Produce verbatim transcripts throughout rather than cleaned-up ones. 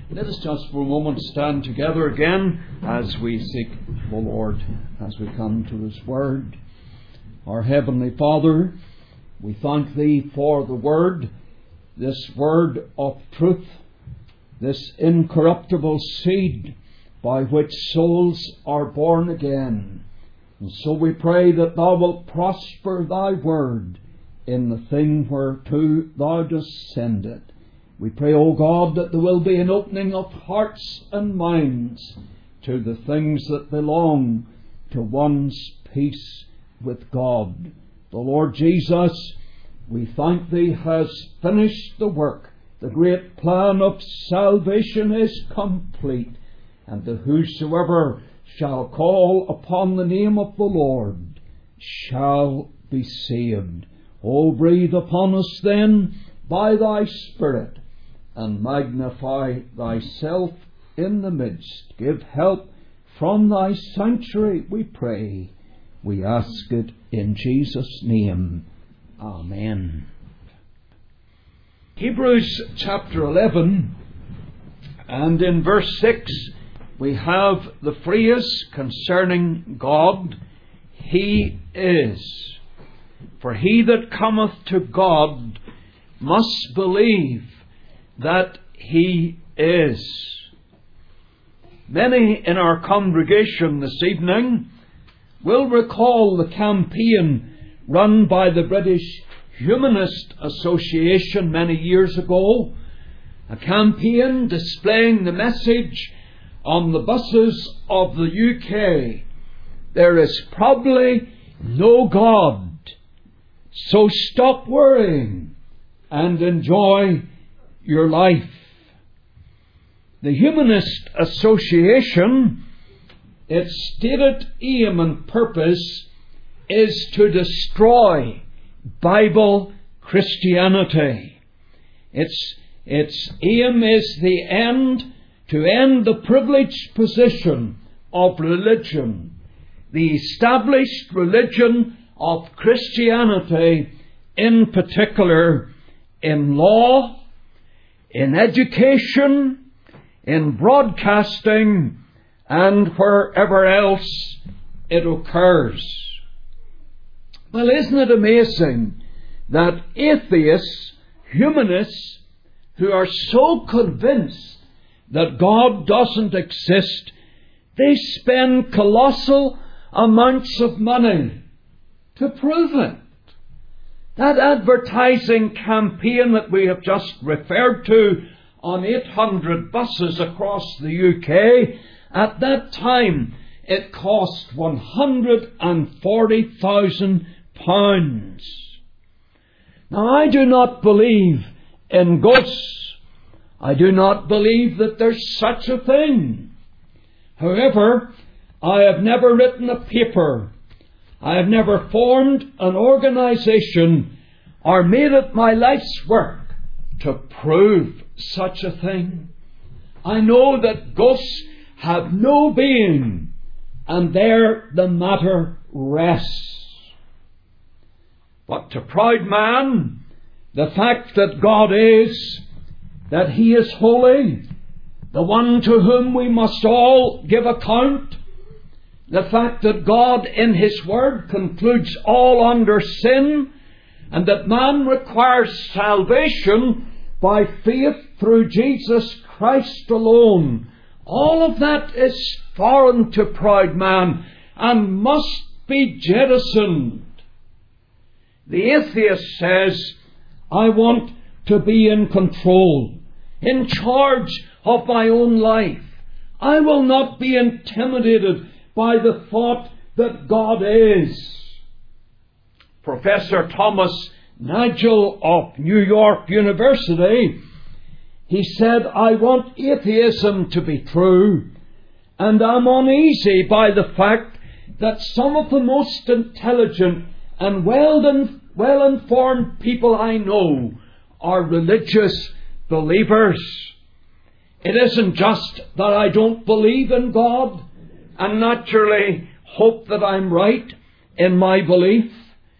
Let us just for a moment stand together again as we seek the Lord, as we come to His Word. Our Heavenly Father, we thank Thee for the Word, this Word of truth, this incorruptible seed by which souls are born again. And so we pray that Thou wilt prosper Thy Word in the thing whereto Thou dost send it. We pray, O God, that there will be an opening of hearts and minds to the things that belong to one's peace with God. The Lord Jesus, we thank Thee, has finished the work. The great plan of salvation is complete, and that whosoever shall call upon the name of the Lord shall be saved. O breathe upon us then by Thy Spirit, and magnify Thyself in the midst. Give help from Thy sanctuary, we pray. We ask it in Jesus' name. Amen. Hebrews chapter eleven, and in verse six we have the phrase concerning God, He is. For he that cometh to God must believe that He is. Many in our congregation this evening will recall the campaign run by the British Humanist Association many years ago, a campaign displaying the message on the buses of the U K: there is probably no God, so stop worrying and enjoy your life. The Humanist Association, its stated aim and purpose is to destroy Bible Christianity. Its, its aim is the end, to end the privileged position of religion, the established religion of Christianity, in particular in law, in education, in broadcasting, and wherever else it occurs. Well, isn't it amazing that atheists, humanists, who are so convinced that God doesn't exist, they spend colossal amounts of money to prove it. That advertising campaign that we have just referred to on eight hundred buses across the U K, at that time it cost one hundred forty thousand pounds. Now, I do not believe in ghosts. I do not believe that there's such a thing. However, I have never written a paper, I have never formed an organisation or made it my life's work to prove such a thing. I know that ghosts have no being, and there the matter rests. But to proud man, the fact that God is, that He is holy, the one to whom we must all give account, the fact that God in His Word concludes all under sin, and that man requires salvation by faith through Jesus Christ alone, all of that is foreign to proud man and must be jettisoned. The atheist says, I want to be in control, in charge of my own life. I will not be intimidated by the thought that God is. Professor Thomas Nagel of New York University, he said, I want atheism to be true, and I'm uneasy by the fact that some of the most intelligent and well-informed people I know are religious believers. It isn't just that I don't believe in God and naturally hope that I'm right in my belief.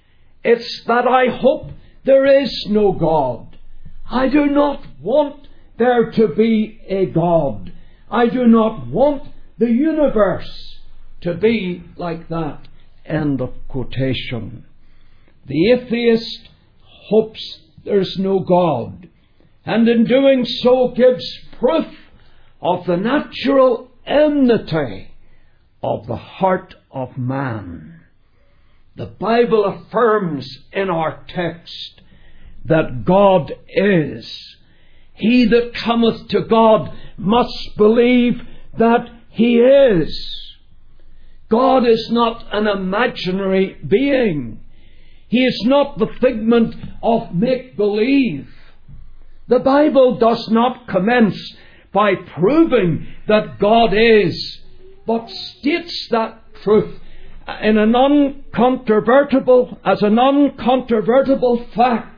It's that I hope there is no God. I do not want there to be a God. I do not want the universe to be like that. End of quotation. The atheist hopes there's no God, and in doing so gives proof of the natural enmity of the heart of man. The Bible affirms in our text that God is. He that cometh to God must believe that He is. God is not an imaginary being. He is not the figment of make-believe. The Bible does not commence by proving that God is, but states that truth in an uncontrovertible, as an uncontrovertible fact.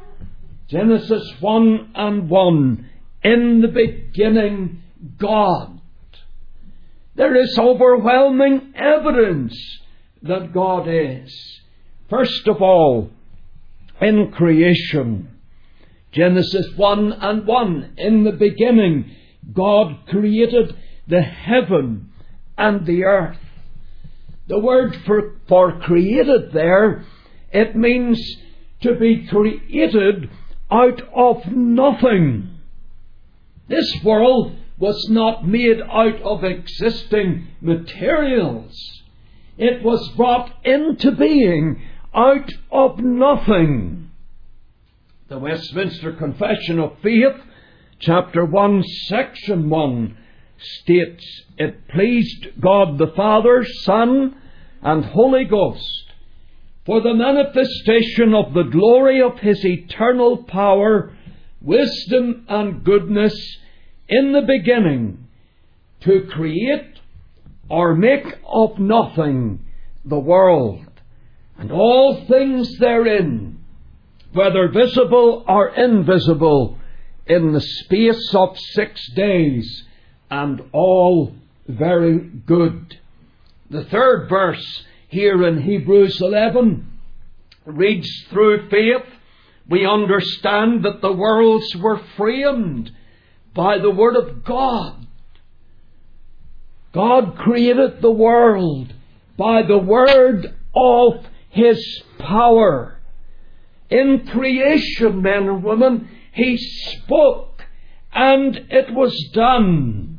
Genesis one and one, in the beginning, God. There is overwhelming evidence that God is. First of all, in creation. Genesis one and one, in the beginning, God created the heaven and the earth. The word for, for created there, it means to be created out of nothing. This world was not made out of existing materials. It was brought into being out of nothing. The Westminster Confession of Faith, chapter one, section one, states, "It pleased God the Father, Son, and Holy Ghost, for the manifestation of the glory of His eternal power, wisdom, and goodness in the beginning, to create or make of nothing the world, and all things therein, whether visible or invisible, in the space of six days, and all very good." The third verse here in Hebrews eleven reads, "Through faith we understand that the worlds were framed by the Word of God." God created the world by the word of His power. In creation, men and women, He spoke, and it was done.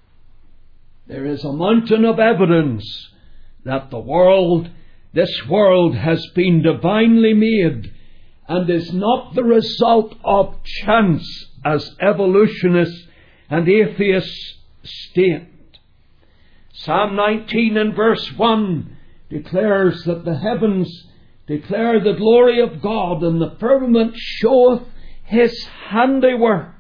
There is a mountain of evidence that the world, this world, has been divinely made and is not the result of chance, as evolutionists and atheists state. Psalm nineteen and verse one declares that the heavens declare the glory of God, and the firmament showeth His handiwork.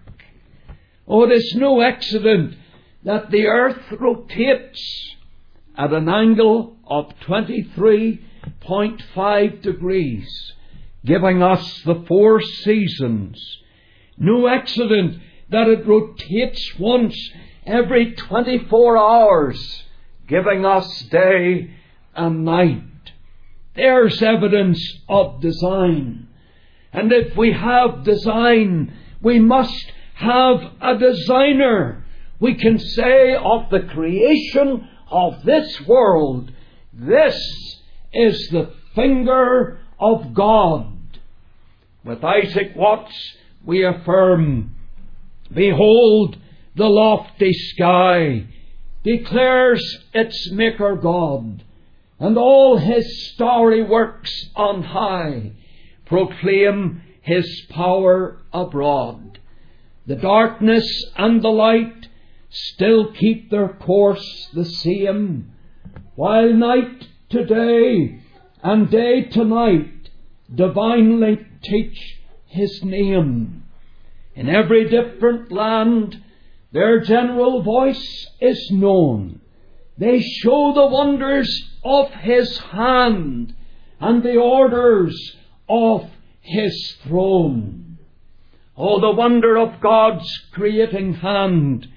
Oh, it is no accident that the earth rotates at an angle of twenty-three point five degrees, giving us the four seasons. No accident that it rotates once every twenty-four hours, giving us day and night. There's evidence of design. And if we have design, we must have a designer. We can say of the creation of this world, this is the finger of God. With Isaac Watts we affirm, "Behold, the lofty sky declares its Maker God, and all His starry works on high proclaim His power abroad. The darkness and the light still keep their course the same, while night to day and day to night divinely teach His name. In every different land their general voice is known. They show the wonders of His hand and the orders of His throne." Oh, the wonder of God's creating hand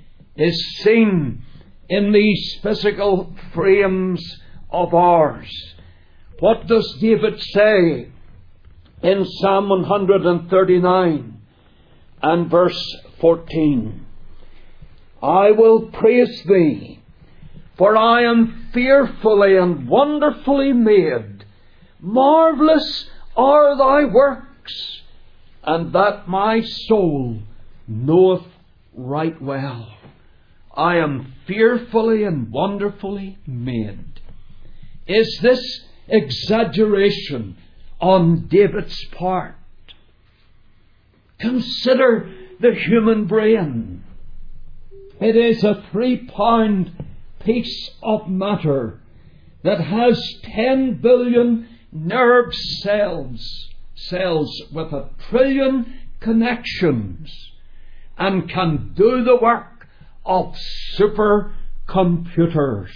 is seen in these physical frames of ours. What does David say in Psalm one thirty-nine and verse fourteen. I will praise thee, for I am fearfully and wonderfully made. Marvellous are thy works, and that my soul knoweth right well. I am fearfully and wonderfully made. Is this exaggeration on David's part? Consider the human brain. It is a three-pound piece of matter that has ten billion nerve cells, cells with a trillion connections, and can do the work of supercomputers.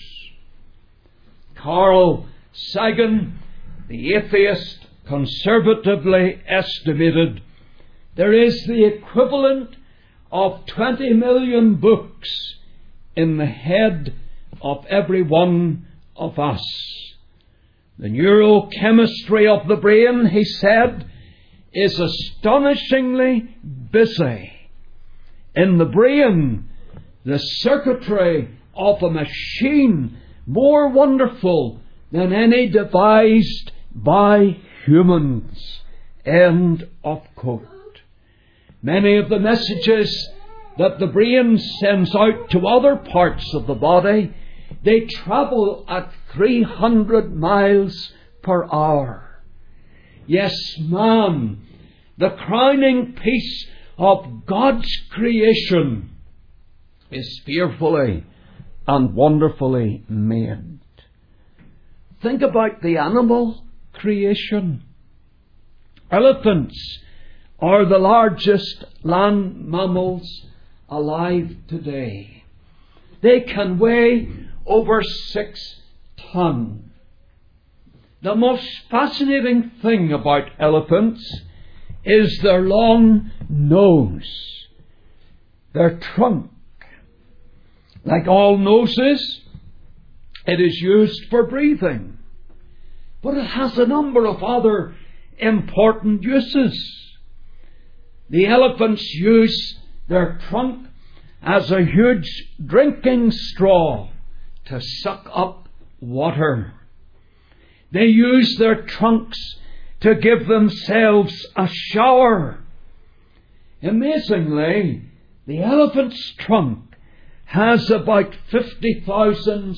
Carl Sagan, the atheist, conservatively estimated there is the equivalent of twenty million books in the head of every one of us. The neurochemistry of the brain, he said, is astonishingly busy. In the brain, the circuitry of a machine more wonderful than any devised by humans. End of quote. Many of the messages that the brain sends out to other parts of the body, they travel at three hundred miles per hour. Yes, man, the crowning piece of God's creation, is fearfully and wonderfully made. Think about the animal creation. Elephants are the largest land mammals alive today. They can weigh over six tons. The most fascinating thing about elephants is their long nose, their trunk. Like all noses, it is used for breathing, but it has a number of other important uses. The elephants use their trunk as a huge drinking straw to suck up water. They use their trunks to give themselves a shower. Amazingly, the elephant's trunk has about fifty thousand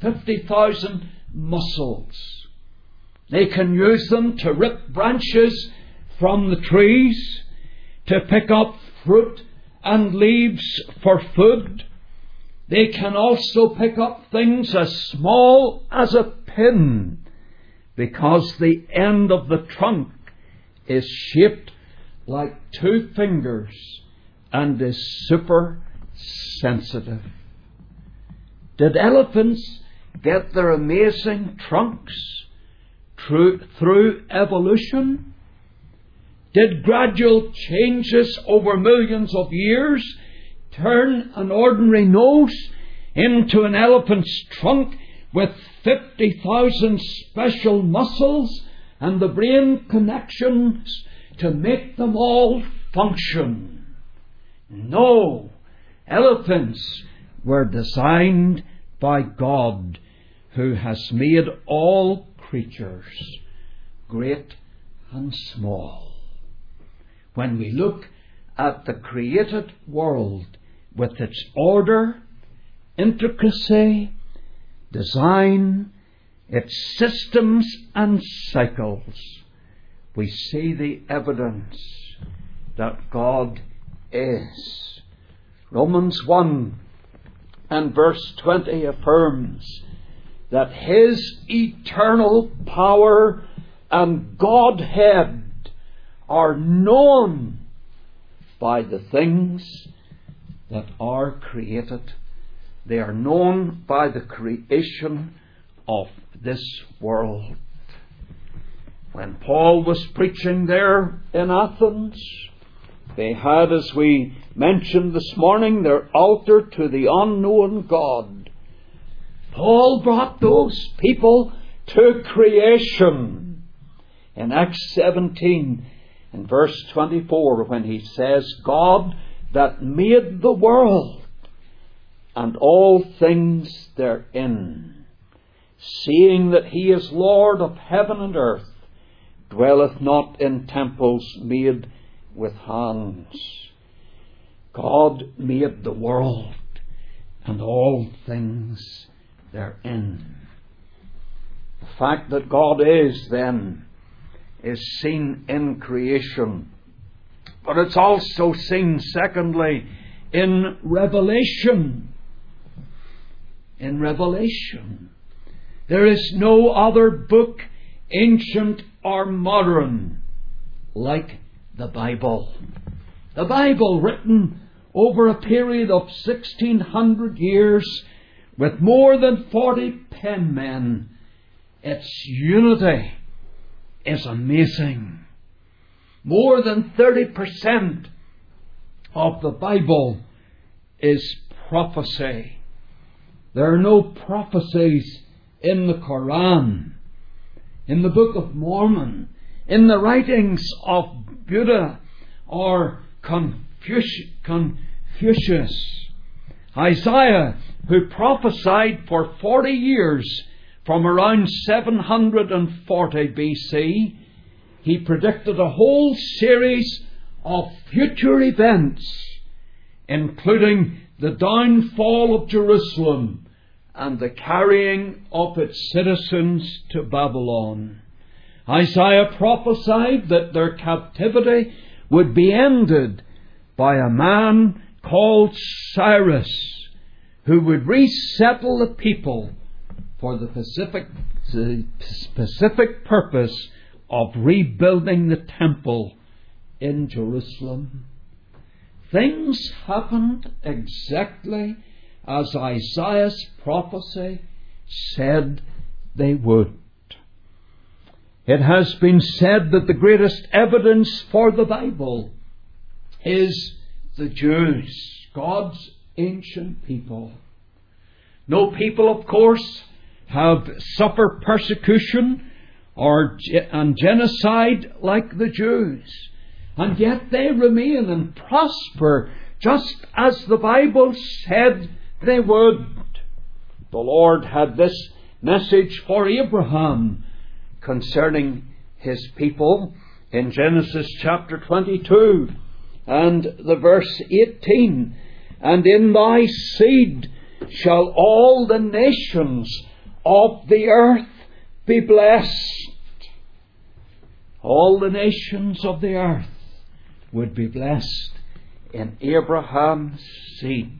muscles. They can use them to rip branches from the trees, to pick up fruit and leaves for food. They can also pick up things as small as a pin, because the end of the trunk is shaped like two fingers and is super sensitive. Did elephants get their amazing trunks through, through evolution? Did gradual changes over millions of years turn an ordinary nose into an elephant's trunk with fifty thousand special muscles and the brain connections to make them all function? No. Elephants were designed by God, who has made all creatures, great and small. When we look at the created world with its order, intricacy, design, its systems and cycles, we see the evidence that God is. Romans one and verse twenty affirms that His eternal power and Godhead are known by the things that are created. They are known by the creation of this world. When Paul was preaching there in Athens, they had, as we mentioned this morning, their altar to the unknown God. Paul brought those people to creation. In Acts seventeen, in verse twenty-four, when he says, God that made the world and all things therein, seeing that he is Lord of heaven and earth, dwelleth not in temples made with hands. God made the world and all things therein. The fact that God is, then, is seen in creation. But it's also seen, secondly, in Revelation. In Revelation. There is no other book, ancient or modern, like the Bible. The Bible, written over a period of sixteen hundred years with more than forty penmen, its unity is amazing. More than thirty percent of the Bible is prophecy. There are no prophecies in the Quran, in the Book of Mormon, in the writings of Buddha or Confucius. Confucius. Isaiah, who prophesied for forty years from around seven hundred forty B C, he predicted a whole series of future events, including the downfall of Jerusalem and the carrying of its citizens to Babylon. Isaiah prophesied that their captivity would be ended by a man called Cyrus, who would resettle the people for the specific, the specific purpose of rebuilding the temple in Jerusalem. Things happened exactly as Isaiah's prophecy said they would. It has been said that the greatest evidence for the Bible is the Jews, God's ancient people. No people, of course, have suffered persecution or and genocide like the Jews, and yet they remain and prosper just as the Bible said they would. The Lord had this message for Abraham concerning his people in Genesis chapter twenty-two and the verse eighteen. And in thy seed shall all the nations of the earth be blessed. All the nations of the earth would be blessed in Abraham's seed.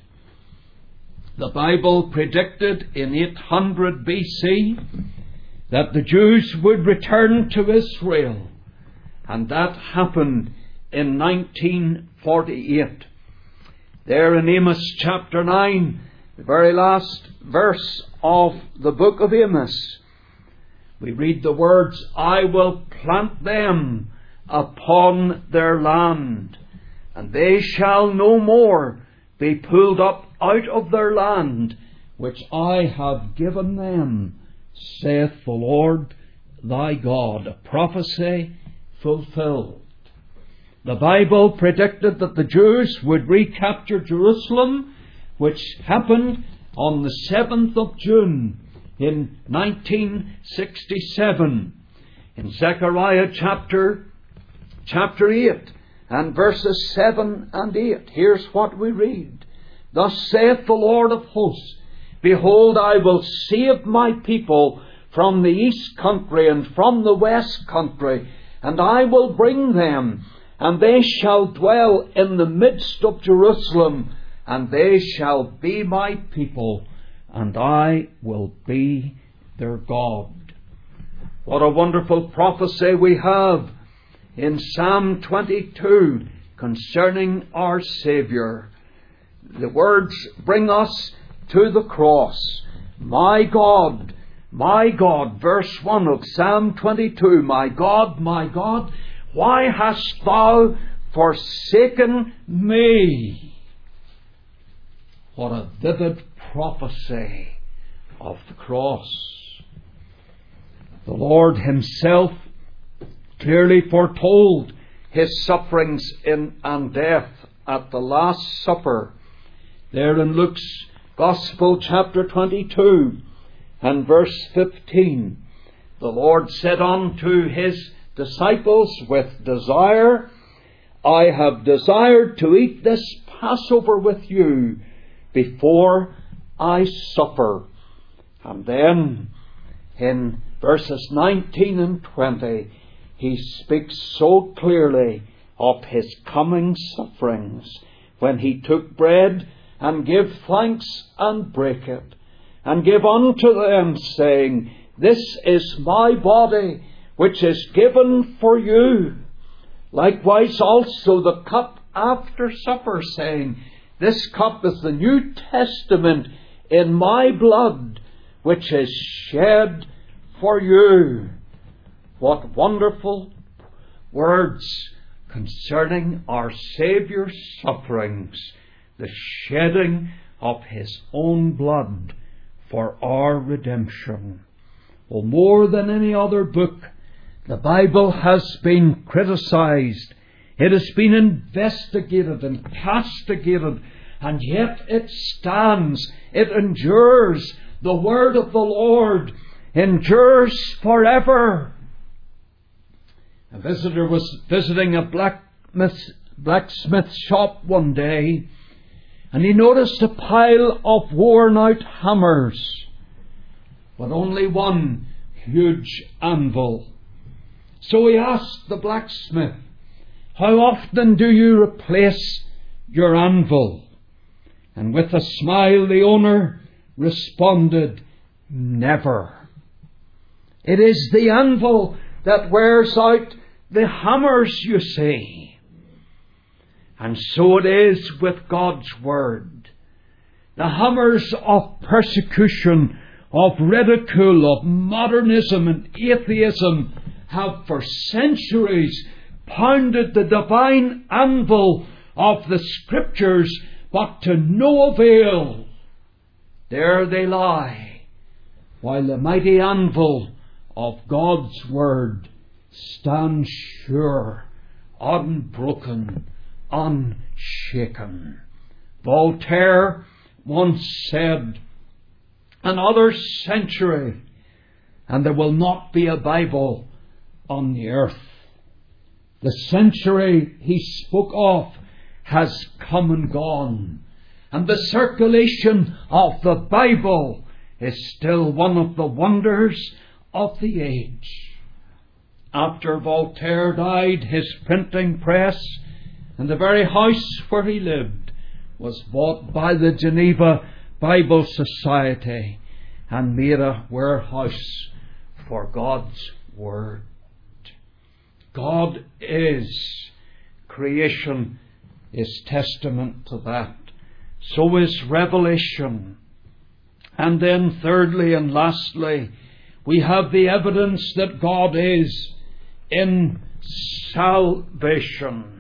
The Bible predicted in eight hundred B C that the Jews would return to Israel, and that happened in nineteen forty-eight. There in Amos chapter nine, the very last verse of the book of Amos, we read the words, I will plant them upon their land, and they shall no more be pulled up out of their land, which I have given them, saith the Lord thy God. A prophecy fulfilled. The Bible predicted that the Jews would recapture Jerusalem, which happened on the seventh of June in nineteen sixty-seven. In Zechariah chapter, chapter eight and verses seven and eight, here's what we read. Thus saith the Lord of hosts, behold, I will save my people from the east country and from the west country, and I will bring them, and they shall dwell in the midst of Jerusalem, and they shall be my people, and I will be their God. What a wonderful prophecy we have in Psalm twenty-two concerning our Saviour. The words bring us to the cross. My God, my God, verse one of Psalm twenty-two, my God, my God, why hast thou forsaken me? What a vivid prophecy of the cross. The Lord himself clearly foretold his sufferings in and death at the Last Supper, there in Luke's Gospel, chapter twenty-two, and verse fifteen, the Lord said unto his disciples with desire, I have desired to eat this Passover with you before I suffer. And then in verses nineteen and twenty, he speaks so clearly of his coming sufferings, when he took bread and gave thanks and brake it, and gave unto them, saying, This is my body, which is given for you. Likewise also the cup after supper, saying, This cup is the New Testament in my blood, which is shed for you. What wonderful words concerning our Saviour's sufferings, the shedding of his own blood for our redemption. Well, more than any other book, the Bible has been criticized. It has been investigated and castigated, and yet it stands. It endures. The word of the Lord endures forever. A visitor was visiting a blacksmith, blacksmith shop one day, and he noticed a pile of worn out hammers, but only one huge anvil. So he asked the blacksmith, How often do you replace your anvil? And with a smile the owner responded, Never. It is the anvil that wears out the hammers, you see. And so it is with God's Word. The hammers of persecution, of ridicule, of modernism and atheism have for centuries pounded the divine anvil of the Scriptures, but to no avail. There they lie, while the mighty anvil of God's Word stands sure, unbroken, unshaken. Voltaire once said, Another century, and there will not be a Bible on the earth. The century he spoke of has come and gone, and the circulation of the Bible is still one of the wonders of the age. After Voltaire died, his printing press and the very house where he lived was bought by the Geneva Bible Society and made a warehouse for God's Word. God is. Creation is testament to that. So is Revelation. And then thirdly and lastly, we have the evidence that God is in salvation.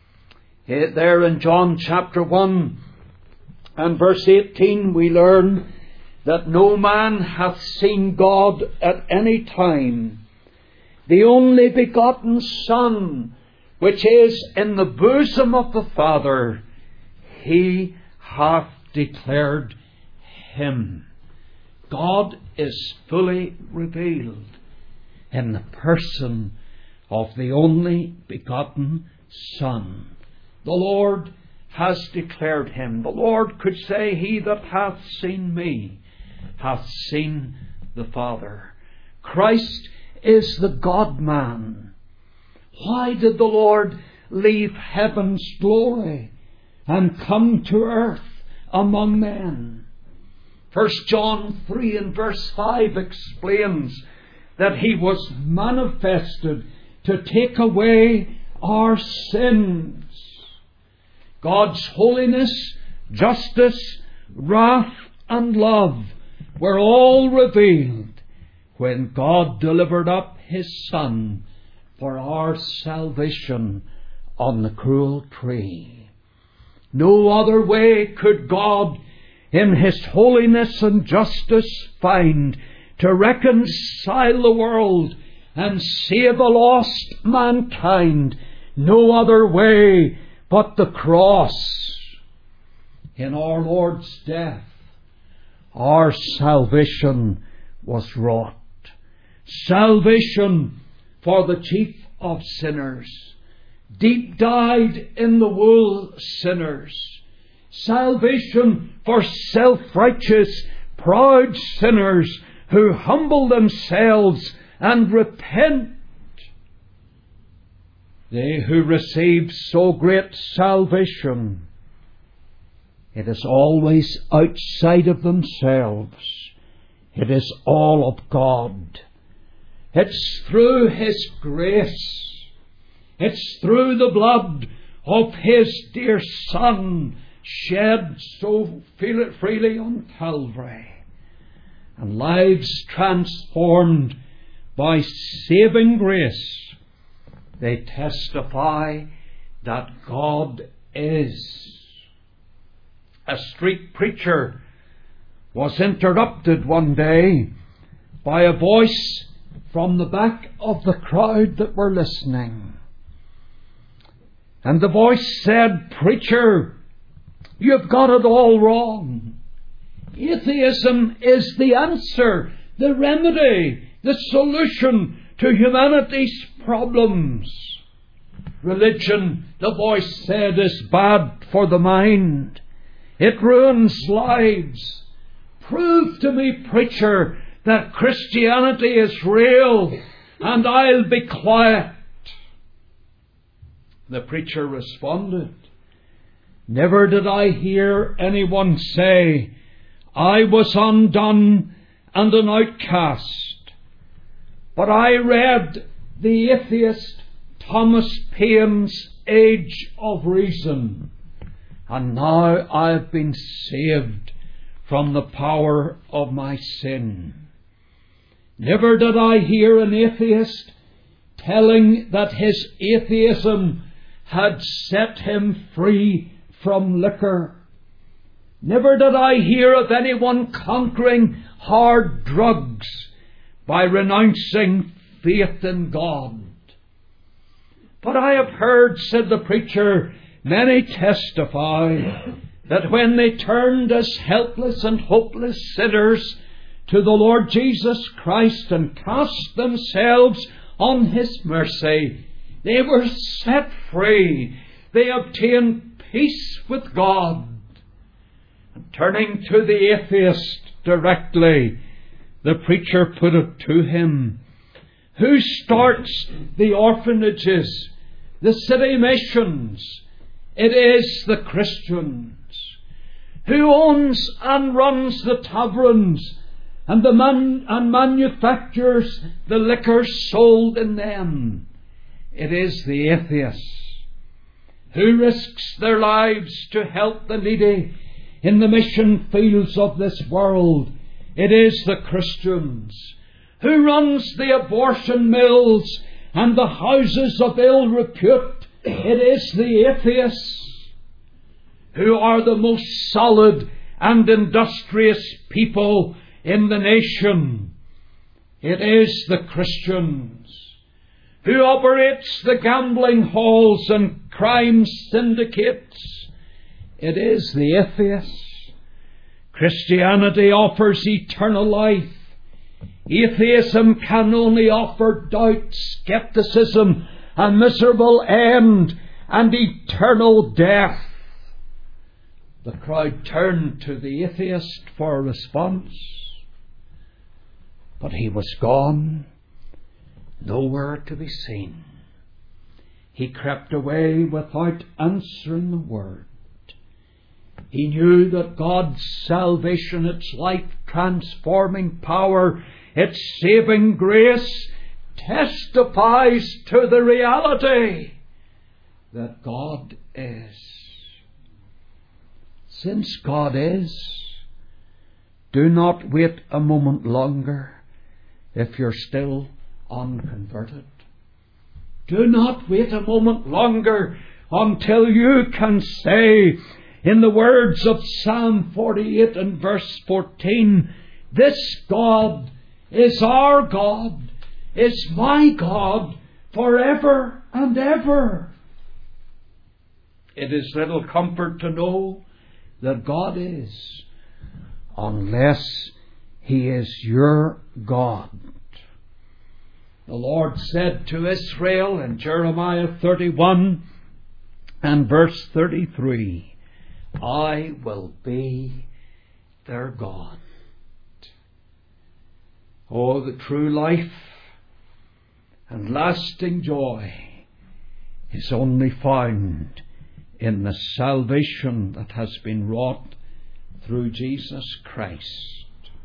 There in John chapter one and verse eighteen we learn that no man hath seen God at any time. The only begotten Son, which is in the bosom of the Father, He hath declared Him. God is fully revealed in the person of the only begotten Son. The Lord has declared Him. The Lord could say, He that hath seen me hath seen the Father. Christ is the God-man. Why did the Lord leave heaven's glory and come to earth among men? First John three and verse five explains that He was manifested to take away our sins. God's holiness, justice, wrath and love were all revealed when God delivered up His Son for our salvation on the cruel tree. No other way could God in His holiness and justice find to reconcile the world and save a lost mankind. No other way but the cross. In our Lord's death, our salvation was wrought. Salvation for the chief of sinners, deep dyed in the wool sinners. Salvation for self-righteous, proud sinners who humble themselves and repent. They who receive so great salvation, it is always outside of themselves. It is all of God. It's through His grace. It's through the blood of His dear Son, shed so freely on Calvary, and lives transformed by saving grace. They testify that God is. A street preacher was interrupted one day by a voice from the back of the crowd that were listening. And the voice said, "Preacher, you've got it all wrong. Atheism is the answer, the remedy, the solution to humanity's problems. Religion," the voice said, "is bad for the mind. It ruins lives. Prove to me, preacher, that Christianity is real, and I'll be quiet." The preacher responded, "Never did I hear anyone say, I was undone and an outcast. But I read the atheist Thomas Paine's Age of Reason, and now I've been saved from the power of my sin. Never did I hear an atheist telling that his atheism had set him free from liquor. Never did I hear of anyone conquering hard drugs by renouncing faith in God. But I have heard," said the preacher, "many testify that when they turned as helpless and hopeless sinners to the Lord Jesus Christ and cast themselves on His mercy, they were set free. They obtained peace with God." And turning to the atheist directly, the preacher put it to him, "Who starts the orphanages, the city missions? It is the Christians. Who owns and runs the taverns and the man and manufactures the liquor sold in them? It is the atheists. Who risks their lives to help the needy in the mission fields of this world? It is the Christians. Who runs the abortion mills and the houses of ill repute? It is the atheists. Who are the most solid and industrious people in the nation? It is the Christians. Who operates the gambling halls and crime syndicates? It is the atheists. Christianity offers eternal life. Atheism can only offer doubt, skepticism, a miserable end, and eternal death. The crowd turned to the atheist for a response, but he was gone, nowhere to be seen. He crept away without answering the word. He knew that God's salvation, its life-transforming power, its saving grace, testifies to the reality that God is. Since God is, do not wait a moment longer if you're still unconverted. Do not wait a moment longer until you can say, in the words of Psalm forty-eight and verse fourteen, "This God is our God, is my God forever and ever." it is little comfort to know that God is, unless He is your God. The Lord said to Israel in Jeremiah thirty-one and verse thirty-three, I will be their God. Oh, the true life and lasting joy is only found in the salvation that has been wrought through Jesus Christ.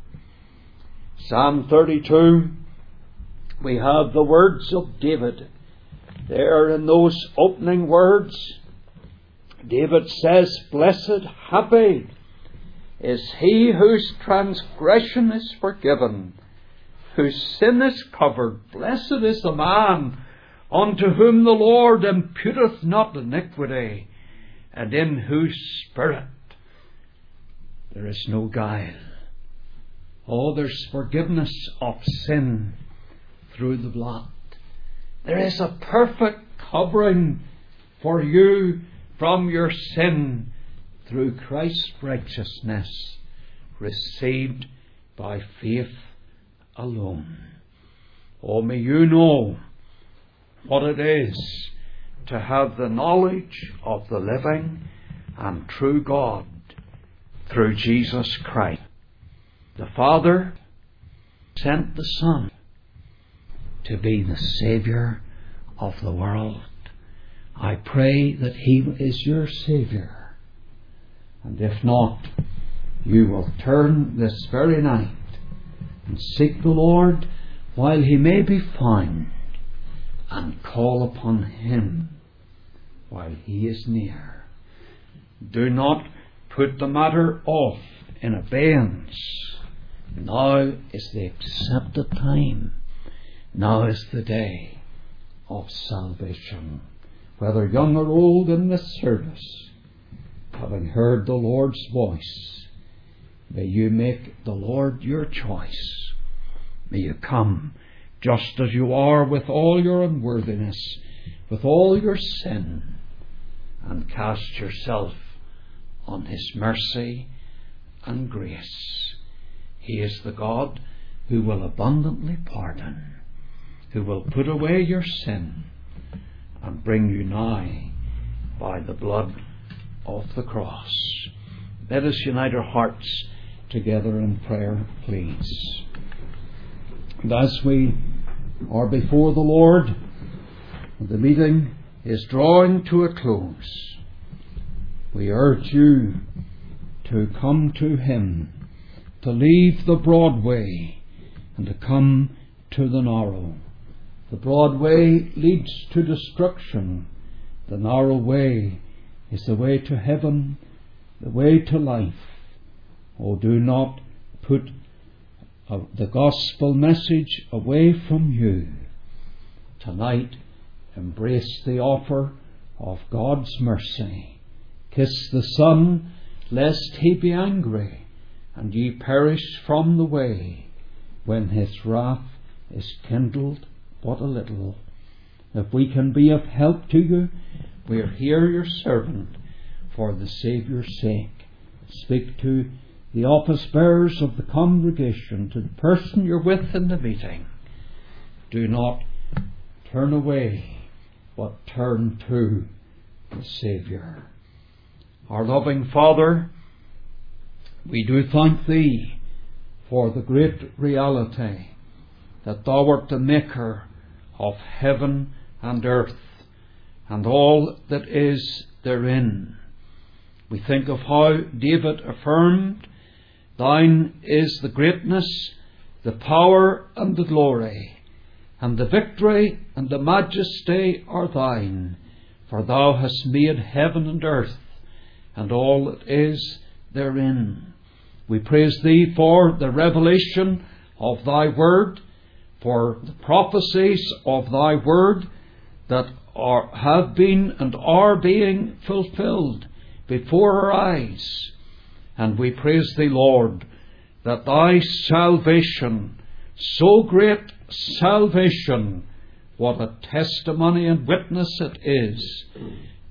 Psalm thirty-two, we have the words of David. There in those opening words, David says, Blessed, happy is he whose transgression is forgiven, whose sin is covered. Blessed is the man unto whom the Lord imputeth not iniquity, and in whose spirit there is no guile. Oh, there's forgiveness of sin through the blood. There is a perfect covering for you from your sin through Christ's righteousness, received by faith alone. Oh, may you know what it is to have the knowledge of the living and true God through Jesus Christ. The Father sent the Son to be the Saviour of the world. I pray that He is your Saviour. And if not, you will turn this very night and seek the Lord while He may be found, and call upon Him while He is near. Do not put the matter off in abeyance. Now is the accepted time. Now is the day of salvation. Whether young or old in this service, having heard the Lord's voice, may you make the Lord your choice. May you come just as you are, with all your unworthiness, with all your sin, and cast yourself on His mercy and grace. He is the God who will abundantly pardon, who will put away your sin and bring you nigh by the blood of the cross. Let us unite our hearts together in prayer, please. And as we are before the Lord, the meeting is drawing to a close, we urge you to come to Him, to leave the broad way and to come to the narrow. The broad way leads to destruction. The narrow way is the way to heaven, the way to life. Oh, do not put uh, the gospel message away from you. Tonight, embrace the offer of God's mercy. Kiss the Son, lest He be angry, and ye perish from the way, when His wrath is kindled but a little. If we can be of help to you, we are here, your servant, for the Saviour's sake. Speak to the office bearers of the congregation, to the person you're with in the meeting. Do not turn away, but turn to the Saviour. Our loving Father, we do thank Thee for the great reality that Thou art the Maker of heaven and earth and all that is therein. We think of how David affirmed, Thine is the greatness, the power and the glory, and the victory and the majesty are Thine, for Thou hast made heaven and earth and all that is therein. We praise Thee for the revelation of Thy word, for the prophecies of Thy word that are, have been and are being fulfilled before our eyes. And we praise Thee, Lord, that Thy salvation, so great salvation, what a testimony and witness it is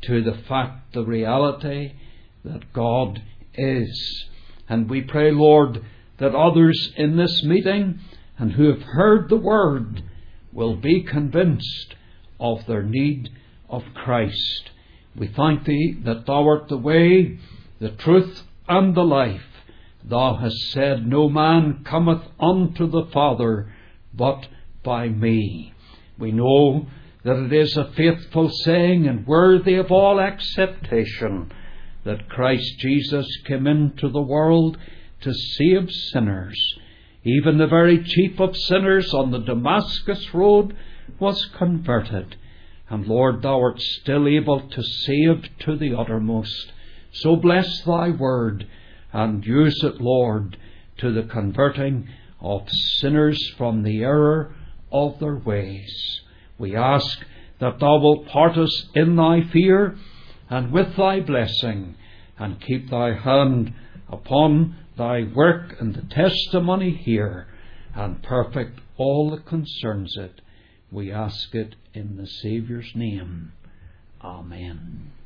to the fact, the reality that God is. And we pray, Lord, that others in this meeting and who have heard the word will be convinced of their need of Christ. We thank Thee that Thou art the way, the truth, and the life. Thou hast said, no man cometh unto the Father but by me. We know that it is a faithful saying and worthy of all acceptation that Christ Jesus came into the world to save sinners. Even the very chief of sinners on the Damascus road was converted. And Lord, Thou art still able to save to the uttermost. So bless Thy word and use it, Lord, to the converting of sinners from the error of their ways. We ask that Thou wilt part us in Thy fear and with Thy blessing, and keep Thy hand upon Thy work and the testimony here, and perfect all that concerns it. We ask it in the Saviour's name. Amen.